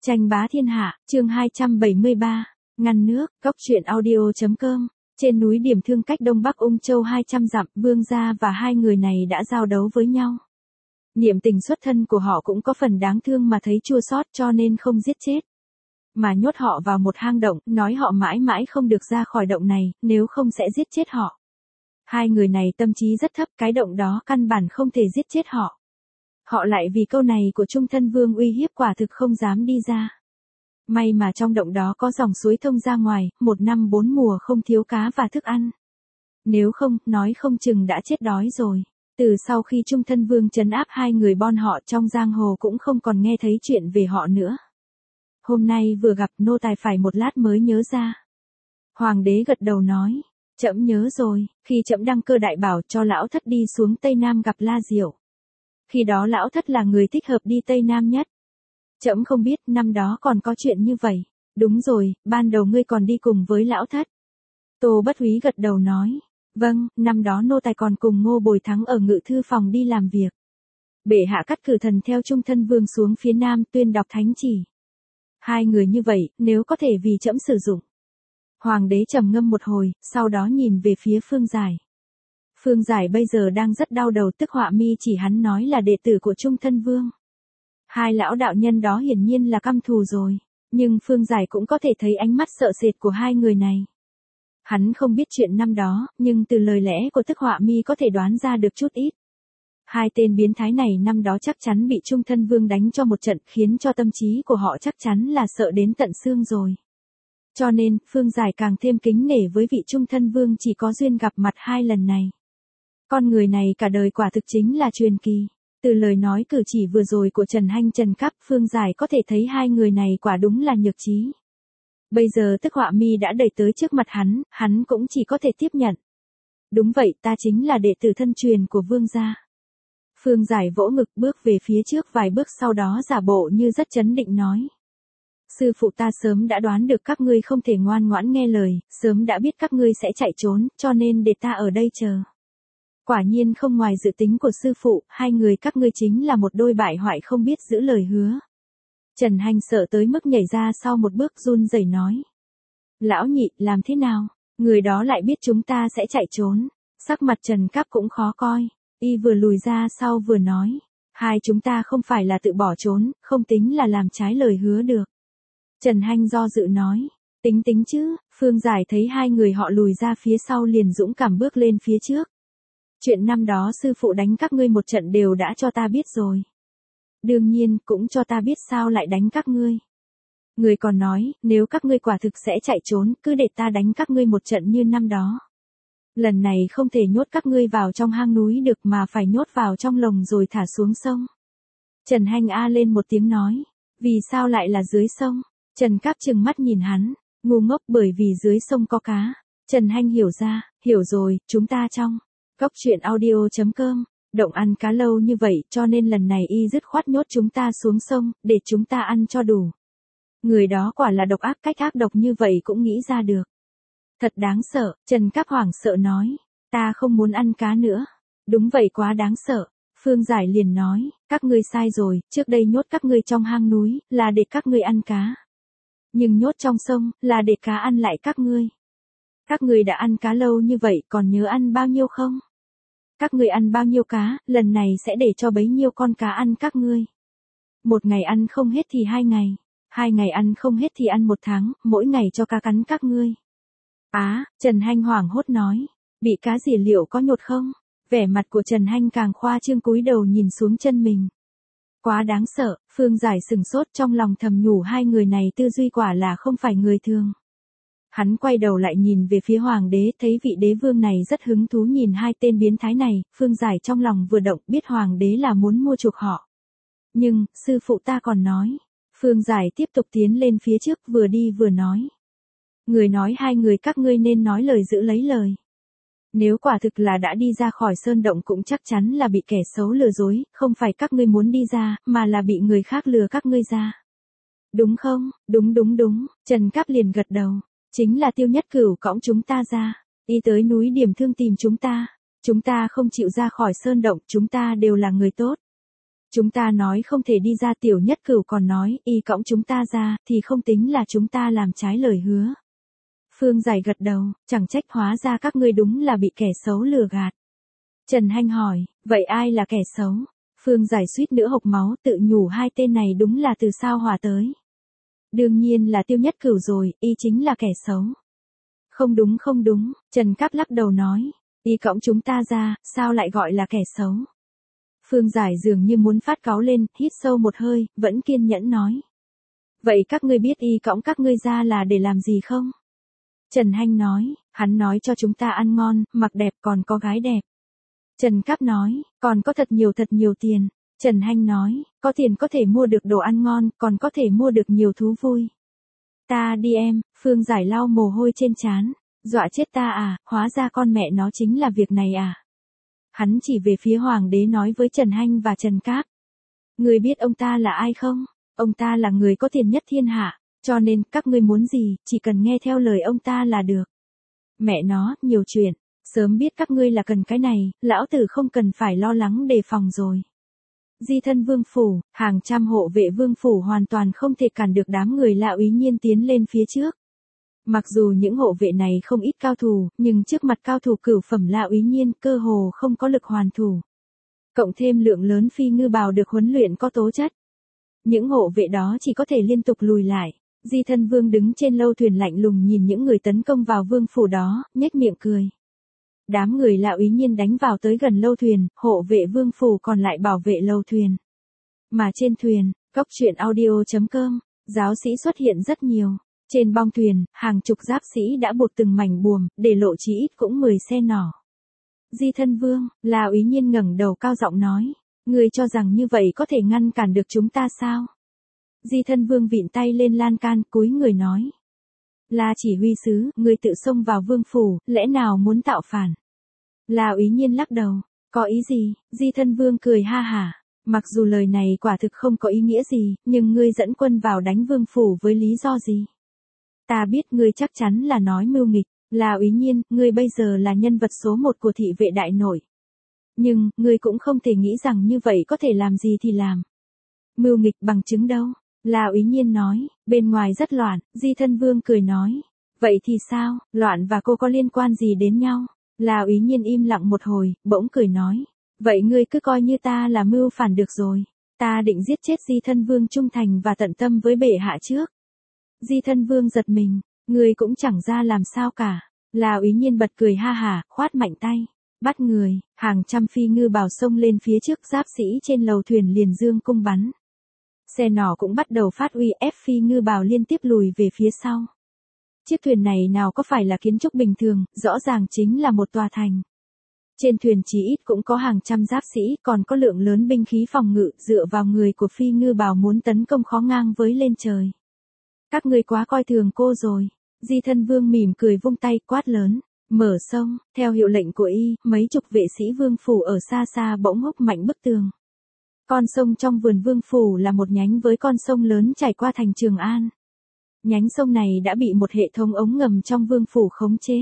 Tranh bá thiên hạ, chương 273, ngăn nước, góc truyện audio.com. Trên núi Điểm Thương cách đông bắc Ung Châu 200 dặm, Vương gia và hai người này đã giao đấu với nhau. Niệm tình xuất thân của họ cũng có phần đáng thương mà thấy chua xót, cho nên không giết chết, mà nhốt họ vào một hang động, nói họ mãi mãi không được ra khỏi động này, nếu không sẽ giết chết họ. Hai người này tâm trí rất thấp, cái động đó căn bản không thể giết chết họ. Họ lại vì câu này của Trung Thân Vương uy hiếp quả thực không dám đi ra. May mà trong động đó có dòng suối thông ra ngoài, 1 năm 4 mùa không thiếu cá và thức ăn. Nếu không, nói không chừng đã chết đói rồi. Từ sau khi Trung Thân Vương trấn áp hai người bọn họ, trong giang hồ cũng không còn nghe thấy chuyện về họ nữa. Hôm nay vừa gặp, nô tài phải một lát mới nhớ ra. Hoàng đế gật đầu nói, trẫm nhớ rồi, khi trẫm đăng cơ đại bảo cho lão thất đi xuống Tây Nam gặp La Diệu. Khi đó lão thất là người thích hợp đi Tây Nam nhất. Trẫm không biết năm đó còn có chuyện như vậy. Đúng rồi, ban đầu ngươi còn đi cùng với lão thất. Tô Bất Húy gật đầu nói, vâng, năm đó nô tài còn cùng Ngô Bồi Thắng ở ngự thư phòng đi làm việc. Bệ hạ cắt cử thần theo Trung Thân Vương xuống phía Nam tuyên đọc thánh chỉ. Hai người như vậy, nếu có thể vì trẫm sử dụng. Hoàng đế trầm ngâm một hồi, sau đó nhìn về phía Phương Giải. Phương Giải bây giờ đang rất đau đầu, tức họa mi chỉ hắn nói là đệ tử của Trung Thân Vương. Hai lão đạo nhân đó hiển nhiên là căm thù rồi, nhưng Phương Giải cũng có thể thấy ánh mắt sợ sệt của hai người này. Hắn không biết chuyện năm đó, nhưng từ lời lẽ của tức họa mi có thể đoán ra được chút ít. Hai tên biến thái này năm đó chắc chắn bị Trung Thân Vương đánh cho một trận, khiến cho tâm trí của họ chắc chắn là sợ đến tận xương rồi. Cho nên, Phương Giải càng thêm kính nể với vị Trung Thân Vương chỉ có duyên gặp mặt 2 lần này. Con người này cả đời quả thực chính là truyền kỳ. Từ lời nói cử chỉ vừa rồi của Trần Hanh Trần Cáp, Phương Giải có thể thấy hai người này quả đúng là nhược trí. Bây giờ tức họa mi đã đẩy tới trước mặt hắn cũng chỉ có thể tiếp nhận. Đúng vậy, ta chính là đệ tử thân truyền của Vương gia. Phương Giải vỗ ngực bước về phía trước vài bước, sau đó giả bộ như rất trấn định nói. Sư phụ, ta sớm đã đoán được các ngươi không thể ngoan ngoãn nghe lời, sớm đã biết các ngươi sẽ chạy trốn, cho nên để ta ở đây chờ. Quả nhiên không ngoài dự tính của sư phụ, hai người các ngươi chính là một đôi bại hoại không biết giữ lời hứa. Trần Hanh sợ tới mức nhảy ra sau một bước, run rẩy nói. Lão nhị, làm thế nào? Người đó lại biết chúng ta sẽ chạy trốn. Sắc mặt Trần Cáp cũng khó coi. Y vừa lùi ra sau vừa nói. Hai chúng ta không phải là tự bỏ trốn, không tính là làm trái lời hứa được. Trần Hanh do dự nói. Tính chứ. Phương Giải thấy hai người họ lùi ra phía sau liền dũng cảm bước lên phía trước. Chuyện năm đó sư phụ đánh các ngươi một trận đều đã cho ta biết rồi. Đương nhiên, cũng cho ta biết sao lại đánh các ngươi. Người còn nói, nếu các ngươi quả thực sẽ chạy trốn, cứ để ta đánh các ngươi một trận như năm đó. Lần này không thể nhốt các ngươi vào trong hang núi được mà phải nhốt vào trong lồng rồi thả xuống sông. Trần Hanh a lên một tiếng nói, vì sao lại là dưới sông? Trần Cáp trừng mắt nhìn hắn, ngu ngốc, bởi vì dưới sông có cá. Trần Hanh hiểu ra, hiểu rồi, chúng ta trong góc truyện audio.com, động ăn cá lâu như vậy, cho nên lần này y dứt khoát nhốt chúng ta xuống sông, để chúng ta ăn cho đủ. Người đó quả là độc ác, cách ác độc như vậy cũng nghĩ ra được. Thật đáng sợ, Trần Cáp hoảng sợ nói, ta không muốn ăn cá nữa. Đúng vậy, quá đáng sợ. Phương Giải liền nói, các ngươi sai rồi, trước đây nhốt các ngươi trong hang núi, là để các ngươi ăn cá. Nhưng nhốt trong sông, là để cá ăn lại các ngươi. Các ngươi đã ăn cá lâu như vậy, còn nhớ ăn bao nhiêu không? Các ngươi ăn bao nhiêu cá, lần này sẽ để cho bấy nhiêu con cá ăn các ngươi. Một ngày ăn không hết thì 2 ngày, 2 ngày ăn không hết thì ăn 1 tháng, mỗi ngày cho cá cắn các ngươi. Trần Hanh hoảng hốt nói, bị cá gì liệu có nhột không? Vẻ mặt của Trần Hanh càng khoa trương, cúi đầu nhìn xuống chân mình. Quá đáng sợ. Phương Giải sừng sốt, trong lòng thầm nhủ hai người này tư duy quả là không phải người thường. Hắn quay đầu lại nhìn về phía hoàng đế, thấy vị đế vương này rất hứng thú nhìn hai tên biến thái này, Phương Giải trong lòng vừa động, biết hoàng đế là muốn mua chuộc họ. Nhưng, sư phụ ta còn nói. Phương Giải tiếp tục tiến lên phía trước, vừa đi vừa nói. Người nói hai người các ngươi nên nói lời giữ lấy lời. Nếu quả thực là đã đi ra khỏi sơn động cũng chắc chắn là bị kẻ xấu lừa dối, không phải các ngươi muốn đi ra, mà là bị người khác lừa các ngươi ra. Đúng không? Đúng. Trần Cáp liền gật đầu. Chính là Tiêu Nhất Cửu cõng chúng ta ra. Đi tới núi Điểm Thương tìm chúng ta. Chúng ta không chịu ra khỏi sơn động, chúng ta đều là người tốt. Chúng ta nói không thể đi ra, Tiểu Nhất Cửu còn nói, y cõng chúng ta ra, thì không tính là chúng ta làm trái lời hứa. Phương Giải gật đầu, chẳng trách hóa ra các ngươi đúng là bị kẻ xấu lừa gạt. Trần Hanh hỏi, vậy ai là kẻ xấu? Phương Giải suýt nữa hộc máu, tự nhủ hai tên này đúng là từ sao hòa tới. Đương nhiên là Tiêu Nhất Cửu rồi, y chính là kẻ xấu. Không đúng, Trần Cáp lắc đầu nói, y cõng chúng ta ra, sao lại gọi là kẻ xấu? Phương Giải dường như muốn phát cáu lên, hít sâu một hơi, vẫn kiên nhẫn nói. Vậy các ngươi biết y cõng các ngươi ra là để làm gì không? Trần Hanh nói, hắn nói cho chúng ta ăn ngon, mặc đẹp còn có gái đẹp. Trần Cáp nói, còn có thật nhiều tiền. Trần Hanh nói, có tiền có thể mua được đồ ăn ngon, còn có thể mua được nhiều thú vui. Ta đi em, Phương Giải lau mồ hôi trên trán, dọa chết ta à, hóa ra con mẹ nó chính là việc này à. Hắn chỉ về phía hoàng đế nói với Trần Hanh và Trần Cáp. Người biết ông ta là ai không? Ông ta là người có tiền nhất thiên hạ, cho nên các ngươi muốn gì, chỉ cần nghe theo lời ông ta là được. Mẹ nó, nhiều chuyện, sớm biết các ngươi là cần cái này, lão tử không cần phải lo lắng đề phòng rồi. Di thân vương phủ, hàng trăm hộ vệ vương phủ hoàn toàn không thể cản được đám người La Úy Nhiên tiến lên phía trước. Mặc dù những hộ vệ này không ít cao thủ, nhưng trước mặt cao thủ cửu phẩm La Úy Nhiên cơ hồ không có lực hoàn thủ. Cộng thêm lượng lớn phi ngư bào được huấn luyện có tố chất. Những hộ vệ đó chỉ có thể liên tục lùi lại. Di thân vương đứng trên lâu thuyền lạnh lùng nhìn những người tấn công vào vương phủ đó, nhếch miệng cười. Đám người La Úy Nhiên đánh vào tới gần lâu thuyền, hộ vệ vương phủ còn lại bảo vệ lâu thuyền. Mà trên thuyền, coctruyện.audio.com, giáo sĩ xuất hiện rất nhiều. Trên bong thuyền, hàng chục giáp sĩ đã buộc từng mảnh buồm, để lộ chí ít cũng 10 xe nỏ. Di thân vương, La Úy Nhiên ngẩng đầu cao giọng nói, ngươi cho rằng như vậy có thể ngăn cản được chúng ta sao? Di thân vương vịn tay lên lan can, cúi người nói. La chỉ huy sứ, ngươi tự xông vào vương phủ, lẽ nào muốn tạo phản? La Úy Nhiên lắc đầu, có ý gì? Di thân vương cười ha hả. Mặc dù lời này quả thực không có ý nghĩa gì, nhưng ngươi dẫn quân vào đánh vương phủ với lý do gì? Ta biết ngươi chắc chắn là nói mưu nghịch. La Úy Nhiên, ngươi bây giờ là nhân vật số 1 của thị vệ đại nội. Nhưng, ngươi cũng không thể nghĩ rằng như vậy có thể làm gì thì làm. Mưu nghịch bằng chứng đâu? La Úy Nhiên nói, bên ngoài rất loạn. Di thân vương cười nói, vậy thì sao, loạn và cô có liên quan gì đến nhau? La Úy Nhiên im lặng một hồi, bỗng cười nói, vậy ngươi cứ coi như ta là mưu phản được rồi. Ta định giết chết Di thân vương trung thành và tận tâm với bệ hạ trước. Di thân vương giật mình, ngươi cũng chẳng ra làm sao cả. La Úy Nhiên bật cười ha hả, khoát mạnh tay, bắt người, hàng trăm phi ngư bào xông lên phía trước, giáp sĩ trên lầu thuyền liền dương cung bắn. Xe nỏ cũng bắt đầu phát uy, ép phi ngư bào liên tiếp lùi về phía sau. Chiếc thuyền này nào có phải là kiến trúc bình thường, rõ ràng chính là một tòa thành. Trên thuyền chỉ ít cũng có hàng trăm giáp sĩ, còn có lượng lớn binh khí phòng ngự, dựa vào người của phi ngư bào muốn tấn công khó ngang với lên trời. Các ngươi quá coi thường cô rồi. Di thân vương mỉm cười vung tay quát lớn, mở sông. Theo hiệu lệnh của y, mấy chục vệ sĩ vương phủ ở xa xa bỗng húc mạnh bức tường. Con sông trong vườn vương phủ là một nhánh với con sông lớn chảy qua thành Trường An. Nhánh sông này đã bị một hệ thống ống ngầm trong vương phủ khống chế.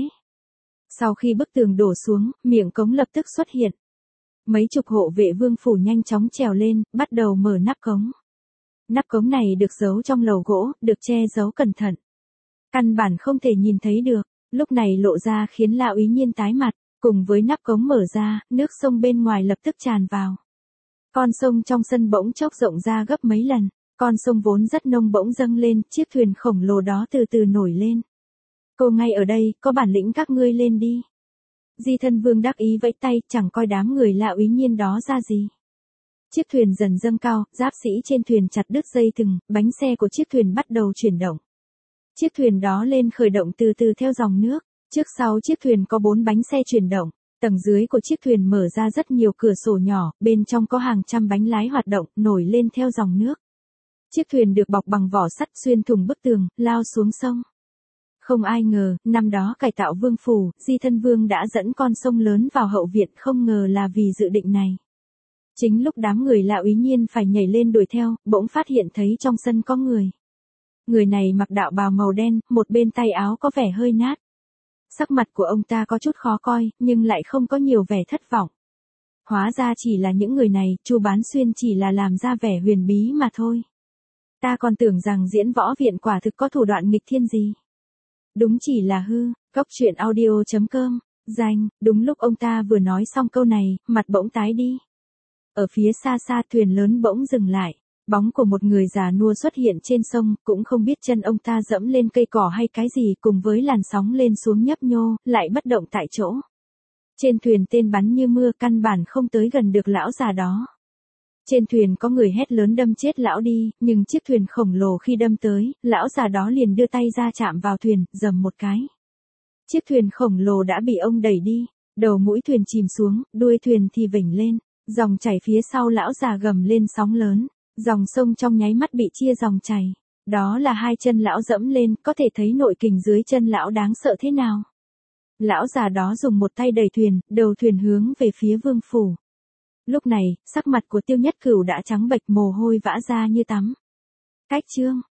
Sau khi bức tường đổ xuống, miệng cống lập tức xuất hiện. Mấy chục hộ vệ vương phủ nhanh chóng trèo lên, bắt đầu mở nắp cống. Nắp cống này được giấu trong lầu gỗ, được che giấu cẩn thận. Căn bản không thể nhìn thấy được, lúc này lộ ra khiến La Úy Nhiên tái mặt, cùng với nắp cống mở ra, nước sông bên ngoài lập tức tràn vào. Con sông trong sân bỗng chốc rộng ra gấp mấy lần, con sông vốn rất nông bỗng dâng lên, chiếc thuyền khổng lồ đó từ từ nổi lên. Cô ngay ở đây, có bản lĩnh các ngươi lên đi. Di thân vương đắc ý vẫy tay, chẳng coi đám người La Úy Nhiên đó ra gì. Chiếc thuyền dần dâng cao, giáp sĩ trên thuyền chặt đứt dây thừng, bánh xe của chiếc thuyền bắt đầu chuyển động. Chiếc thuyền đó lên khởi động từ từ theo dòng nước, trước sau chiếc thuyền có 4 bánh xe chuyển động, tầng dưới của chiếc thuyền mở ra rất nhiều cửa sổ nhỏ, bên trong có hàng trăm bánh lái hoạt động, nổi lên theo dòng nước. Chiếc thuyền được bọc bằng vỏ sắt xuyên thủng bức tường, lao xuống sông. Không ai ngờ, năm đó cải tạo vương phủ, Di thân vương đã dẫn con sông lớn vào hậu viện, không ngờ là vì dự định này. Chính lúc đám người La Úy Nhiên phải nhảy lên đuổi theo, bỗng phát hiện thấy trong sân có người. Người này mặc đạo bào màu đen, một bên tay áo có vẻ hơi nát. Sắc mặt của ông ta có chút khó coi, nhưng lại không có nhiều vẻ thất vọng. Hóa ra chỉ là những người này, Chu Bán Xuyên chỉ là làm ra vẻ huyền bí mà thôi. Ta còn tưởng rằng diễn võ viện quả thực có thủ đoạn nghịch thiên gì. Đúng chỉ là hư. Cốc truyện audio.com. Danh, đúng lúc ông ta vừa nói xong câu này, mặt bỗng tái đi. Ở phía xa xa thuyền lớn bỗng dừng lại. Bóng của một người già nua xuất hiện trên sông, cũng không biết chân ông ta dẫm lên cây cỏ hay cái gì, cùng với làn sóng lên xuống nhấp nhô, lại bất động tại chỗ. Trên thuyền tên bắn như mưa, căn bản không tới gần được lão già đó. Trên thuyền có người hét lớn đâm chết lão đi, nhưng chiếc thuyền khổng lồ khi đâm tới, lão già đó liền đưa tay ra chạm vào thuyền, dầm một cái. Chiếc thuyền khổng lồ đã bị ông đẩy đi, đầu mũi thuyền chìm xuống, đuôi thuyền thì vểnh lên, dòng chảy phía sau lão già gầm lên sóng lớn, dòng sông trong nháy mắt bị chia dòng chảy. Đó là hai chân lão dẫm lên, có thể thấy nội kình dưới chân lão đáng sợ thế nào. Lão già đó dùng một tay đẩy thuyền, đầu thuyền hướng về phía vương phủ. Lúc này, sắc mặt của Tiêu Nhất Cửu đã trắng bệch, mồ hôi vã ra như tắm. Cách chương